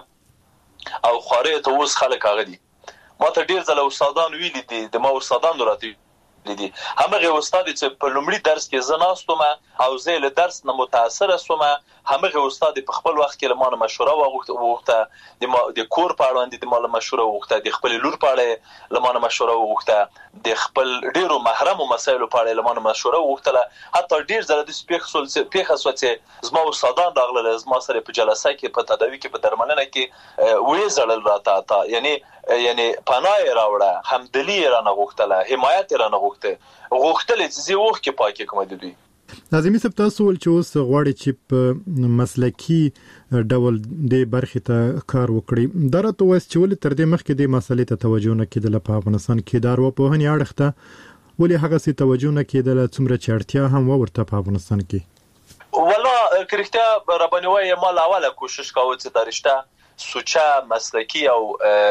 او خوارې ته اوس خلک هغه دي. ما ته ډیر ځله استادان ویلي دي، د ما استادان راته دي. همغه استاد چې په لومړي درس کې زناستم او زه له درس نه متاثر شوم، همغه استاد په خپل وخت کې لمانه مشوره وغوښته، د د کور په اړه د مال مشوره وغوښته، د خپل لور په اړه لمانه مشوره وغوښته، د خپل ډیرو محرم مسایلو په اړه لمانه مشوره وغوښتله. حتی ډیر زره د سپیخ سول پیخه سوڅه زما استادان راغله، زما سره په جلسه کې په تداوی کې په درملنه کې وې زړل راته تا یعنی یعنی پناه راوړه، همدلی را نه غوښتله، حمایت را نه غوښته غوښتل چې زه وخت کې پاکه کوم د دوی. لازمي سب تاسو ول چې اوس غواړي چې په مسلکی ډول د برخې ته کار وکړي، درته وس چې ول تر دې مخکې د مسلې ته توجه نه کېدله په افغانستان کې، دار و په هني اړخته ولې هغه سي توجه نه کېدله څومره چې اړتیا هم ورته په افغانستان کې؟ والله کرکټه ربانوي مال اوله کوشش کاوه چې درشته سوچا مسلکی او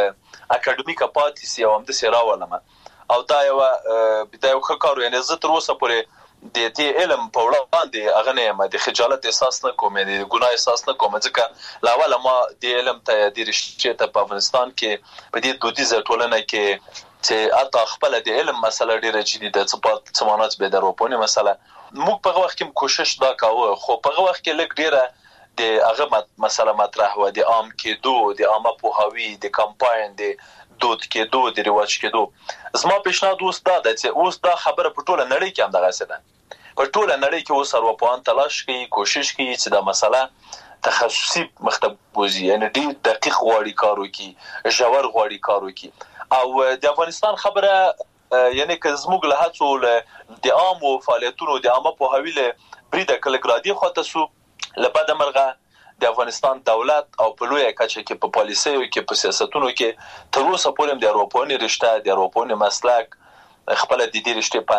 اکاډمیکا پاتې سی او هم د سراولم او دا یو بدايه وکړو. یعنی زه تر اوسه پورې د دې علم په وړاندې هغه نه ما د خجالت احساس نه کوم، د ګناه احساس نه کوم، ځکه لا ولا ما د علم ته د رښتیا ته په افغانستان کې په دې دودیزه ټولنه کې چې اته خپل د علم مسله ډیره جدي ده، څه سمانات به دروپونه مسله موږ په وخت کې کوشش دا کاوه، خو په وخت کې لګ ډیره د هغه مسله مطرح و، د عام کېدو، د عامه پوهاوی، د کمپاین، د دود کېدو، د رواج کېدو. زما پیشنهاد اوس دا ده چې اوس دا خبره په ټوله نړۍ کې هم دغه څه ده، په ټوله نړۍ کې اوس ارواپوهان تلاش کوي، کوشش کوي چې دا مسله تخصصي مکتب وزي، یعنی ډېر دقیق غواړي کار وکړي، ژور غواړي کار وکړي. او د افغانستان خبره یعنی که زموږ له هڅو د عامو فعالیتونو د عامه پوهاوی له بریده کلګرادي خواته سو لبد مرغه د افغانستان دولت او په لوی کچه کې په پالیسیو کې په سیاستونو کې تر اوسه پورې د اروپونی رشته، د اروپونی مسلک خپل د دې رشته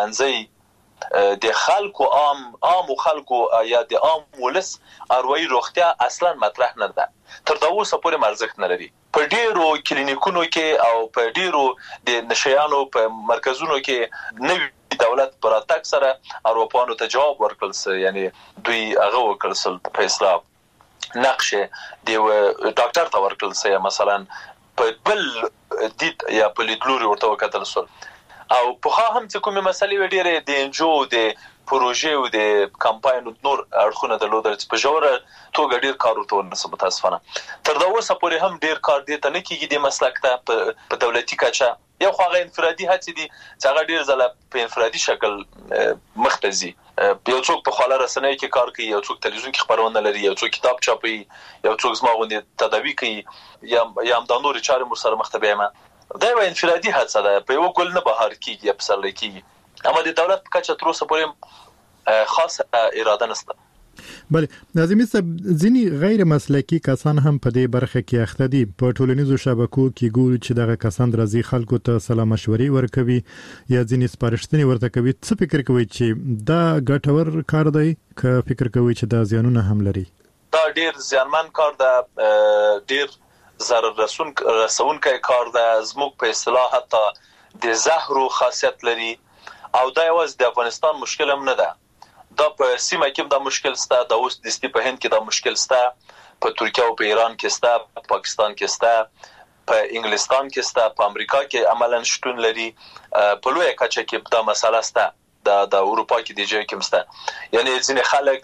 پنځه د خلکو عام عام خلکو یا د عام ولس اروي روغتیا اصلا مطرح نه ده، تر دا اوسه پورې مرزښت نه لري. په ډیرو کلینیکونو کې او په ډیرو د نشيانو په مرکزونو کې نوې دولت پر اتاک سره اروپانو ته جواب ورکړل سي، یعنی دوی هغه وکړل سل په اسلام نقشه دی ډاکټر ته ورکړل سي، مثلا په بل دید یا په لیدلوري ورته وکړل سو. او په هم چې کومه مسلې ډیره د انجو د پروژې او د کمپاین نور اړخونه د لودل چې په جوړه توګه ډیر کار ورته ونسب متاسفانه تر دا اوسه پورې هم ډیر کار دي ته نه کیږي د مسلک ته په دولتي کچه، یو خو هغه انفرادي هڅې دي چې هغه ډیر ځله په انفرادي شکل مختزي، یو څوک په خاله رسنۍ کې کار کوي، یو څوک تلویزیون کې خبرونه لري، یو څوک کتاب چاپي، یو څوک زما غوندې تداوی کوي یا یا د نور چارې مر سره مختبیمه. دا یو انفرادي هڅه ده، په یو ګل نه بهار کیږي، په سر لکېږي، اما د دولت په کچه تر اوسه پورې خاصه اراده نشته. بله ناظمي صاحب، ځینی غیر مسلکی کسان هم په دې برخه کې اخته دي. په ټولنیزو شبکو کې ګوري چې دغه کسان راځي خلکو ته سلام مشورې ورکوي یا ځینی سپارښتنې ورته کوي. څه فکر کوي چې دا ګټور کار دی که فکر کوي چې دا زیانونه هم لري؟ دا ډیر زیانمن کار ده، ډیر ضرر رسون رسونکی کار ده، زموږ په اصطلاح حتی د زهرو خاصیت لري. او دا یوازې د افغانستان مشکل هم نه ده، دا په سیمه کې دا مشکل سته، دا اوس د ستی په هند کې دا مشکل سته، په ترکیه او په ایران کې سته، په پاکستان کې سته، په انګلستان کې سته، په امریکا کې عملاً شتون لري، په لوی کچه کې دا مسله سته، دا د اروپا کې د ځای کې سته. یعنی ځینې خلک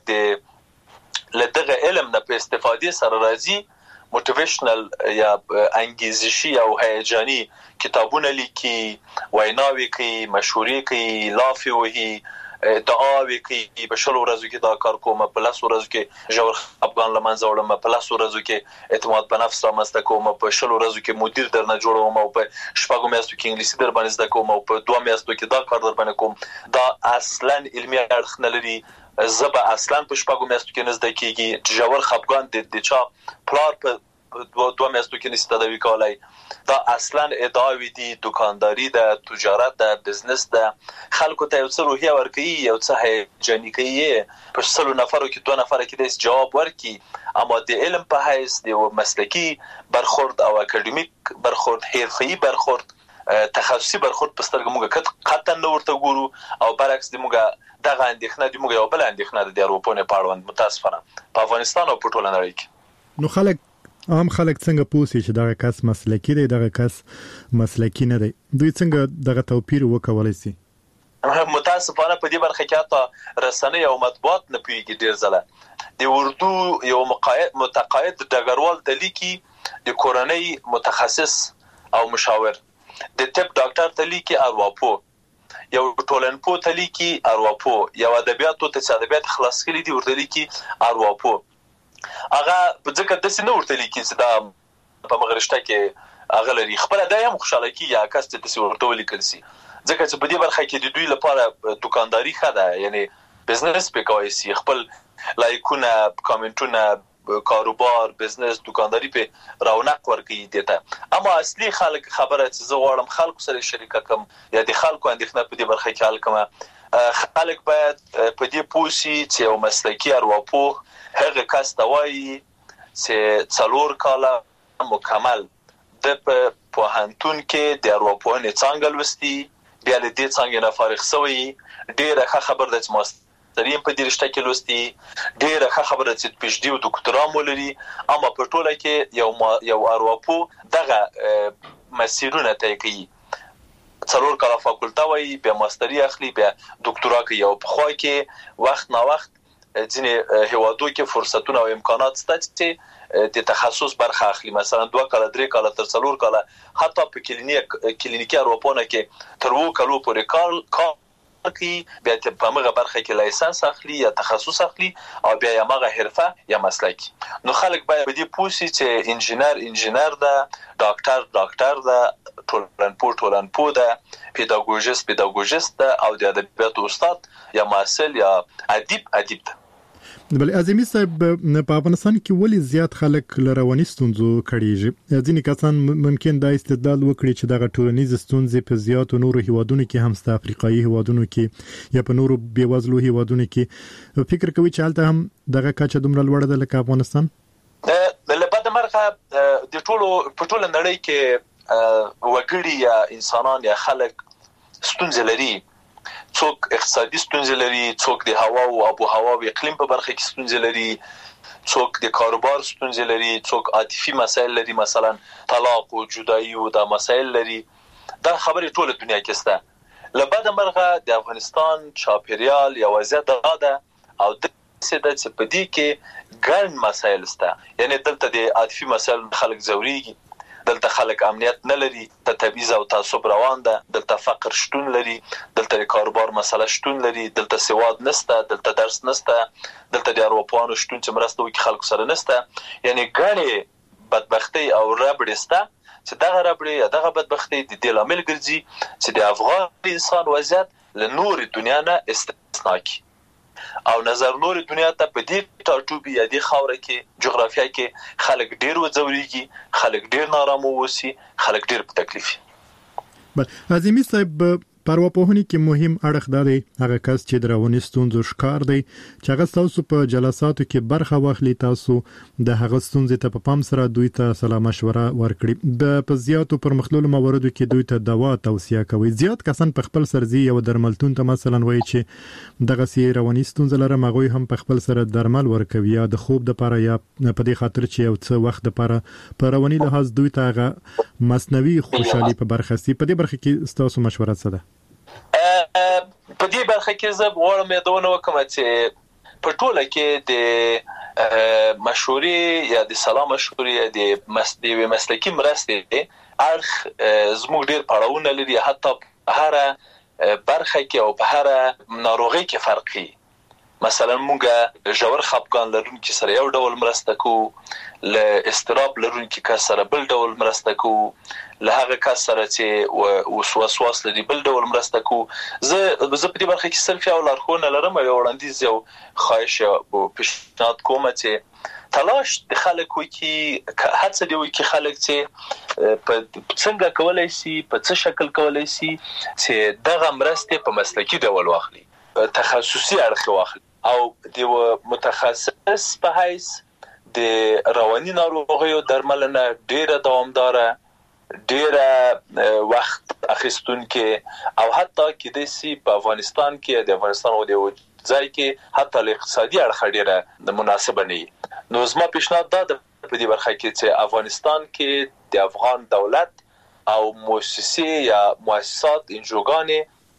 د لدغه علم نه په استفادې سره راځي، موټیویشنل یا انګیزشي او هیجاني کتابونه لیکي، ویناوي کوي، مشورې کوي، لافي وهي، دعاوي کوي، په شلو ورځو کې دا کار کوم، په لاسو ورځو کې ژور افغان لمنځه وړم، په لاسو ورځو کې اعتماد په نفس رامنځته کوم، په شلو ورځو کې مدیر درنه جوړوم، او په شپږو میاشتو کې انګلیسي در باندې زده کوم، او په دوه میاشتو کې دا کار در باندې کوم. دا اصلا علمي اړخ نه لري، زبا اصلا په شپږو میاشتو کې نه زده کیږي. ژور خپګان د چا پلار په دوه دوه میاشتو کې نشي تداوی کولای. دا اصلا ادعاوی دي، دکانداری ده، تجارت ده، بزنس ده. خلکو ته یو څه روحیه ورکوي، یو څه هیجاني کوي، په سلو نفرو کې دوه نفر کې د جواب ورکي، اما د علم په حیث د مسلکی برخورد او اکاډمیک برخورد، حرفه‌ای برخورد، تخصصي برخورد په سترګه موږ قطعا نه ورته ګورو. او برعکس د موږ دغه اندېښنه د موږ یو بل اندېښنه د اروپا په اړوند متاسفانه په افغانستان او په ټوله نړۍ کې. نو خلک عام خلک څنګه پوښي چې دغه کس مسلکی دی، دغه کس مسلکی نه دی؟ دوی څنګه دغه توپیر وکولای شي؟ متاسفانه په دې برخه کې حتی رسنۍ او مطبوعات نه پیږي. ډیر ځله د اردو یو مقاید متقاعد ډګروال د لیکي د کورنۍ متخصص او مشاور د طب ډاکټر ته لیکي ارواپو یو ټولنپو ته لیکي ارواپو یو ادبیاتو ته ادبیات خلاص کړي دي ورته لیکي ارواپو. هغه په ځکه د سینو ورته لیکي چې دا په مغرشته کې هغه لري خپل د هم خوشاله کی یا کس ته څه ورته ولیکل سي ځکه چې په دې برخه کې د دوی لپاره دکانداري ښه ده یعنی بزنس په کوي سي خپل لایکونه کامنټونه کاروبار بزنس دکانداري په رونق ورکوي دیته اما اصلي خلک خبره چې زه غواړم خلکو سره شریک کوم یا د خلکو اندېښنه په دې برخه کې حل کوم خلک باید په دې پوسی چې یو مسلکی ارواپوه هغه کس ته وایي چې څلور کاله مکمل د پوهنتون کې د ارواپوهنې څانګه لوستي بیا له دې څنګه نه فارغ شوی ډیره ښه خبر ده چې ماسترین په دې رشته کې لوستي ډیره ښه خبر ده چې پی ایچ ډي او ډاکټرا مولري اما په ټوله کې یو یو ارواپو دغه مسیرونه طی کوي څلور کاله فاکولټه وایي بیا ماستری اخلي بیا ډاکټرا کوي او په خوا کې وخت نا وخت ځینې هیوادو کې فرصتونه او امکانات شته چې د تخصص برخه اخلي مثلا دوه کاله درې کاله تر څلور کاله حتی په کلینیک کلینیکي ارواپونه کې تر وو کالو پورې کار کار کوي بیا په هغه برخه کې لایسنس اخلي یا تخصص اخلي او بیا یې هغه حرفه یا مسلک نو خلک باید په دې پوسی چې انجینر انجینر ده ډاکټر ډاکټر ده ټولنپوه ټولنپوه ده پیداګوژیست پیداګوژیست ده او د ادبیاتو استاد یا محصل یا ادیب ادیب ده. بل اعظمي صاحب په افغانستان کې ولې زیات خلک لرواني ستونزو کړيږي ځینې کسان ممکن دا استدلال وکړي چې دغه ټولنیز ستونزې په زیاتو نورو هیوادونو کې هم ست افریقایي هیوادونو کې یا په نورو بیوزلو هیوادونو کې فکر کوي چې حالت هم دغه کچه دومره لوړه ده لکه افغانستان د لبد مرغه د ټولو په ټوله نړۍ کې وګړي یا انسانان یا خلک ستونزې لري څوک اقتصادي ستونزې لري څوک د هوا او آب و هوا او اقلیم په برخه کې ستونزې لري څوک د کاروبار ستونزې لري څوک عاطفي مسایل لري مثلا طلاق او جدایي او دا مسایل لري دا خبرې ټوله دنیا کې شته لبد مرغه د افغانستان چاپیریال یا وضعیت ده او د سده چې په دې کې ګڼ مسایل شته یعنی دلته د عاطفي مسایل خلک زوريږي دلته خلک امنیت نه لري د تبعیض او تعصب روان ده دلته فقر شتون لري دلته کاروبار مسله شتون لري دلته سواد نشته دلته درس نشته دلته د اروپانو شتون چې مرسته وکړي خلکو سره نشته یعنی ګڼې بدبختی او ربړې شته چې دغه ربړې دغه بدبختی د دې لامل ګرځي چې د افغان انسان وضعیت له نور دنیا نه استثنا کی او نظر نور دنیا ته په دې ټاټوبي یا د خاوره کې جغرافیه کې خلک ډیر وځوريږي خلک ډیر نارامه وسی خلک ډیر په تکلیف. بل اعظمي صاحب پرواپوهنې کې مهم اړخ دا دی هغه کس چې درونی ستونزو ښکار دی چې هغه تاسو په جلساتو کې برخه واخلي تاسو د هغه ستونزې ته په پام سره دوی ته سلا مشوره ورکړي د په زیاتو پرمختللو مواردو کې دوی ته دوا توصیه کوي زیات کسان په خپل سرزي یو درملتون ته مثلا وایي چې دغه سی رواني ستونزې لري مغوي هم په خپل سره درمل ورکوي یا د خوب د لپاره یا په دې خاطر چې یو څه وخت لپاره په رواني لحاظ دوی ته هغه مصنوي خوشحالي په برخه سي په دې برخه کې تاسو مشوره څه ده په دې برخه کې زه غواړم یادونه وکړم چې په ټوله کې د مشورې یا د سلام مشورې د مسلې مسلکي مرستې اړخ زموږ ډیر پړاوونه لري حتی هر برخه کې او په هر ناروغي کې فرقي مثلا موږ ژور خپګان لرونکي سره یو ډول مرسته کوو له استراب لرونکي کس سره بل ډول مرسته کوو له هغه کس سره چې وسواس لري بل ډول مرسته کوو زه زه په دې برخه کې صرف یو لارښوونه لرم یو وړاندیز یو خواهش او پیشنهاد کوم چې تلاش د خلکو کې هڅه دی چې خلک چې په څنګه کولای شي په څه شکل کولای شي چې دغه مرسته په مسلکي ډول واخلي تخصصي اړخ واخلي او د متخصص په حیث د رواني ناروغیو درملنه ډیره دوامداره ډیره وخت اخیستونکې او حتی کې د سی په افغانستان کې د افغانستان او د ځای کې حتی اقتصادي اړخ ډیره مناسبه نه نو زما پیشنهاد دا د په دې برخه کې چې افغانستان کې د افغان دولت او مؤسسې یا مؤسسات انجوګانې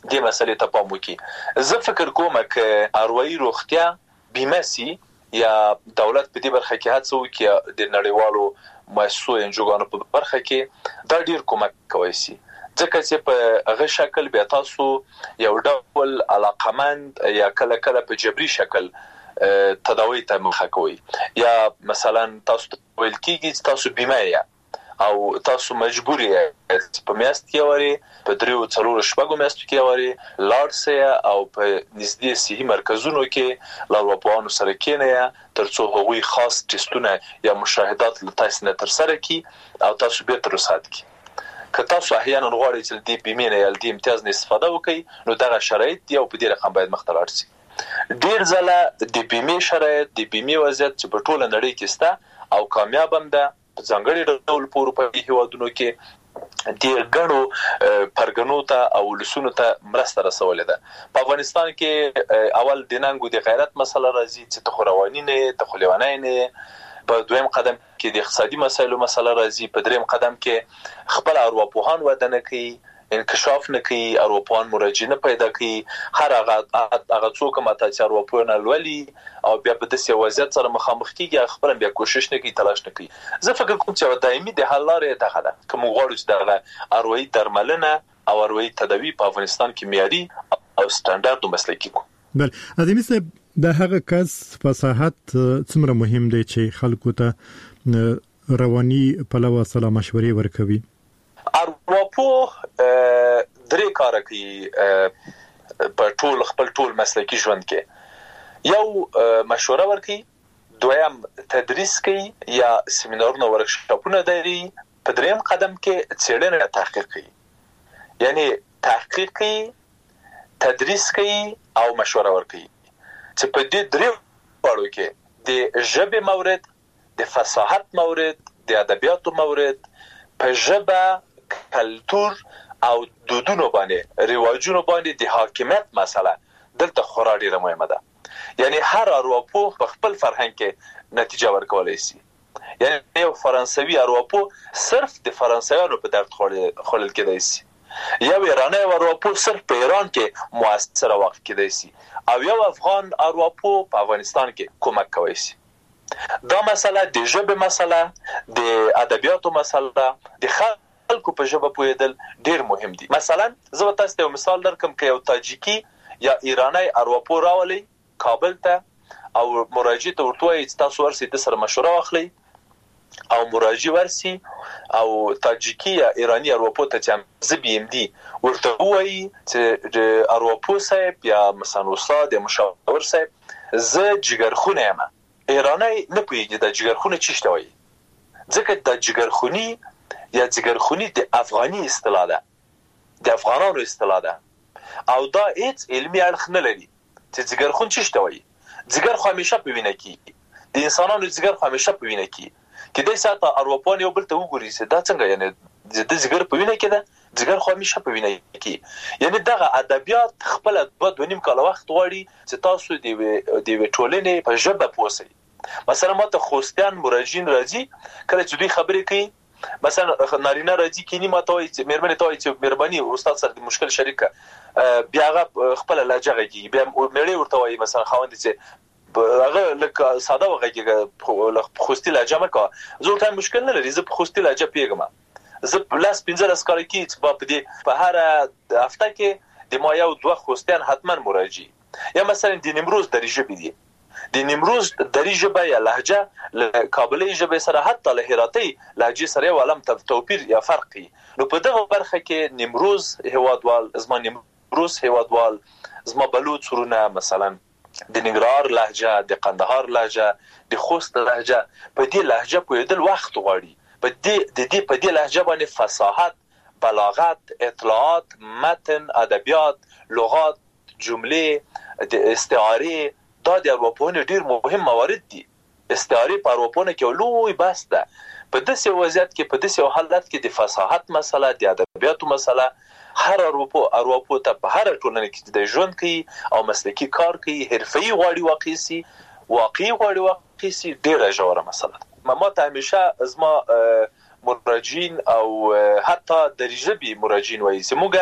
دې مسلې ته پام وکړي. زه فکر کوم چې اروایي روغتیا بیمه سي یا دولت په دې برخه کې هڅه وکړي د نړیوالو مؤسسو انجوګانو په برخه کې دا ډیر کومک کوي سي، ځکه چې په هغه شکل بیا تاسو یو ډول علاقمند یا کله کله په جبري شکل تداوی ته مخه کوي، یا مثلا تاسو ویل کېږي تاسو بیمه یا او تاسو مجبور یې په میاشت کې وری په دریو څلور شپږو میاشتو کې وری لاړ سي او په نږدې صحي مرکزونو کې لاروپوانو سره کېنه ترڅو هغوی خاص ټیسټونه یا مشاهدات له تاسو نه تر سره کی او تاسو به تر وسات کی. که تاسو احیانا غواړئ چې د بیمې نه یا د امتیاز نه استفاده وکړئ نو دغه شرایط دی او په دې رقم باید مخ ته لاړ شي. ډیر ځله د بیمې شرایط د بیمې وضعیت چې په ټوله نړۍ کې سته او کامیاب هم ده په ځانګړي ډول په اروپایي هیوادونو کې د ګڼو پرګنو ته او لسونو ته مرسته رسولې ده. په افغانستان کې اول د ننګو د غیرت مسله راځي چې ته خو رواني نه ته خو لیونی نه، په دویم قدم کې د اقتصادي مسایلو مسله راځي، په دریم قدم کې خپل ارواپوهان وده نه کوي، انکشاف نه کوي، ارواپوهان مراجعه نه پیدا کوي، هر هغه هغه څوک ماته چې ارواپوهان لولي او بیا په داسې وضعیت سره مخامخ کیږي خپل بیا کوشش نه کوي، تلاش نه کوي. زه فکر کوم چې دایمي د حل لارې دغه ده که موږ غواړو چې دغه اروایي درملنه او اروایي تداوی په افغانستان کې معیاري او سټانډارډ او مسلکي کو. بل ادمي صاحب د هغه کس فصاحت څومره مهم دی چې خلکو ته رواني پلوه سلام مشورې ورکوي؟ ارواپوه درې کار کوي په ټول خپل ټول مسلکي ژوند کې. یو مشوره ورکوي، دویم تدریس کوي یا سیمینارونه ورکشاپونه دي، په دریم قدم کې څېړنه تحقیق کوي. یعنی تحقیق کوي، تدریس کوي او مشوره ورکوي چې په دې درې وړو کې د ژبې مورد، د فصاحت مورد، د ادبیاتو مورد، په ژبه، کلتور او دودونو باندې رواجونو باندې د حاکمیت مسله دلته خورا ډیره مهمه ده. یعنی هر ارواپوه په خپل فرهنګ کې نتیجه ورکولای شي. یعنی یو فرانسوي ارواپوه صرف د فرانسویانو په درد خورل کېدای شي، یو ایرانی ارواپوه صرف په ایران کې موثر واقع کېدای شي، او یو افغان ارواپوه په افغانستان کې کومک کوي شي. دا مسله د ژبې مسله، د ادبیاتو مسله، د خلکو په ژبه پوهیدل ډیر مهم دي. مثلا زه تاسو ته مثال درکم که یو تاجیکی یا ایرانی ارواپوه راولي کابل ته او مراجعه ته ورته وایي چې تاسو ورسئ د سره مشوره واخلئ او مراجعه ورسي او تاجیکی یا ایرانی ارواپوه ته چې زه بي ام دي ورته وایي چې د ارواپوه صاحب یا مثلا استاد یا مشاور صاحب زه جګرخونه یم. ایرانی نه پوهیږي د جګرخونه څه شته وایي، ځکه د جګرخونی یا جګرخونی د افغاني اصطلاح ده، د افغانانو اصطلاح ده او دا هیڅ علمي اړخ نه لري چې جګرخون څه شته وایي. جګر خو همیشه په وینه کې، د انسانانو جګر خو همیشه په وینه کې، کې د ساته اروپان یو بل ته وګوري چې دا څنګه یعنی د جګر په وینه کې ده، جګر خو همیشه په وینه کې. یعنی دغه ادبیات خپل د دوه نیم کال وخت غواړي چې تاسو د د ټولنې په ژبه پوهسئ. مثلا ماته خوستیان مراجعین راځي کله چې دوی خبرې کوي، مثلا نارینه راځي کینی ماته وایي چې مېرمنې ته وایي چې مهرباني استاد سره د مشکل شریکه، بیا هغه خپل لهجه غږیږي، بیا مېړه ورته وایي مثلا خاوند چې هغه لکه ساده وغږیږي خوستي لهجه مه کوه. زه ورته مشکل نه لري، زه په خوستي لهجه پوهېږم، زه په لاس پنځلس کاله کې چې په دې په هره هفته کې د ما یو دوه خوستیان حتما مراجعي. یا مثلا د نیمروز دري ژبې دي، د نیمروز دري ژبه یا لهجه له کابلي ژبې سره حتی له هراتي لهجې سره یو علم توپیر یا فرق کوي. نو په دغه برخه کې نیمروز هیوادوال، زما نیمروز هیوادوال، زما بلوچ ورونه مثلا د ننګرهار لهجه، د قندهار لهجه، د خوست لهجه، په دې لهجه پوهېدل وخت غواړي. په دې د دې په دې لهجه باندې فصاحت، بلاغت، اطلاعات، متن، ادبیات، لغات، جملې، د استعاره، دا د ارواپوهنې ډیر مهم موارد دي. استعاره په ارواپوهنه کې لوی بحث ده. په داسې وضعیت کې، په داسې حالت کې د فصاحت مسله، د ادبیاتو مسله هر ارواپوه ارواپوه ته په هر ټولنه کې د ژوند کوي او مسلکي کار کوي، حرفي غواړي واقع سي، واقعي غواړي واقع سي، ډیره ژوره مسله ده. ما ته همیشه زما مراجعین او حتی د ژبې مراجعین وایي چې موږ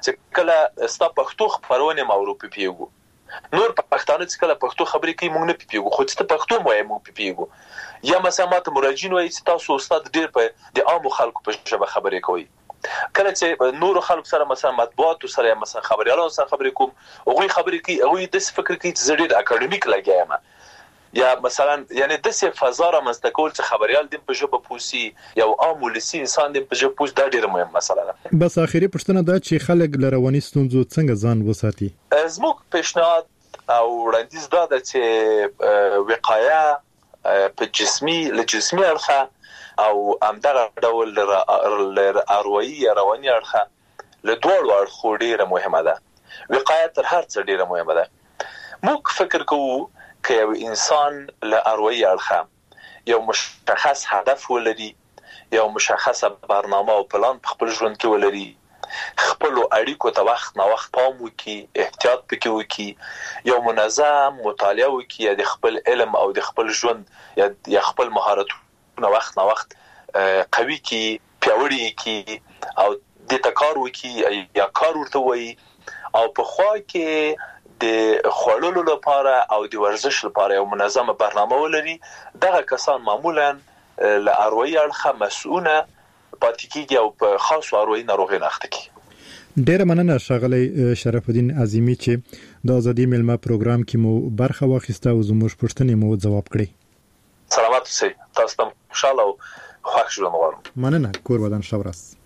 چې کله ستا پښتو خبرونه مورو پیږو نور پښتانه چې کله پښتو خبرې کوي موږ نه پیږو خو چې پښتو مو موږ پیږو یا مثلا ماته مراجعین وایي چې تاسو استاد ډیر په د عام خلکو په ژبه خبرې کوي کله چې نور خلکو سره مثلا مطبوعات سره مثلا خبريالانو سره خبرې کوم هغه خبرې کوي هغه د فکر کوي چې زړه اکاډمیک لګیایم یا مثلا یعنی د څه فضا را مستقول چې خبريال د په ژبه پوسی یا عام ولسی انسان د په ژبه پوس دا ډیره مهمه مسله ده بس اخیری پښتنه دا چې خلک لرواني ستونزو څنګه ځان وساتي زموږ پیشنهاد او وړاندیز دا ده چې وقایه په جسمي له جسمي اړخه او همدغه ډول ل اروایي رواني اړخه له دوړو اړخو ډیره مهمه ده وقایه تر هر څه ډیره مهمه ده موږ فکر کوو که یو انسان له اروایي اړخه یو مشخص هدف ولري یو مشخصه برنامه او پلان په خپل ژوند کې ولري خپل اړیکو ته وخت نه وخت پام وکړي احتیاط پکې وکړي یو منظم مطالعه وکړي د خپل علم او د خپل ژوند یا خپل مهارتونو وخت نه وخت قوي کی پیاوړي کی او د تکار وکړي یا کار ورته وایي او په خوا کې د خړلو لپاره او د ورزش لپاره یو منظمه برنامه ولري دغه کسان معمولا له اروایي اړخه مسؤونه پاتې کیږي او په خاص اروایي ناروغي نه اخته کیږي ډیره مننه ښاغلی شرف الدین عظیمی چې د ازادي ملما پروګرام کې مو برخه واخیسته او زموږ پوښتنې مو ځواب کړې سلامات اوسئ تاسو ته خوشاله او خوښ ژوند غواړم مننه کور ودان ښه ورځ